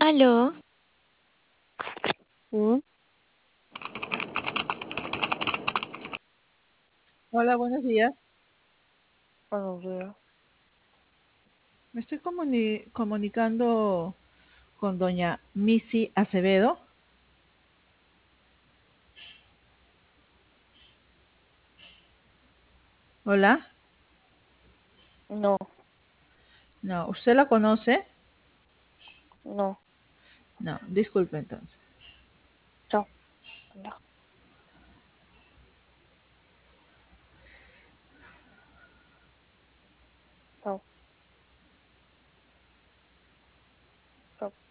Aló, Mm, Hola, buenos días. Buenos días. Me estoy comunicando con doña Missy Acevedo. Hola. No, No, ¿usted la conoce? no, No, disculpe entonces. chao, pendejo, chao, chao.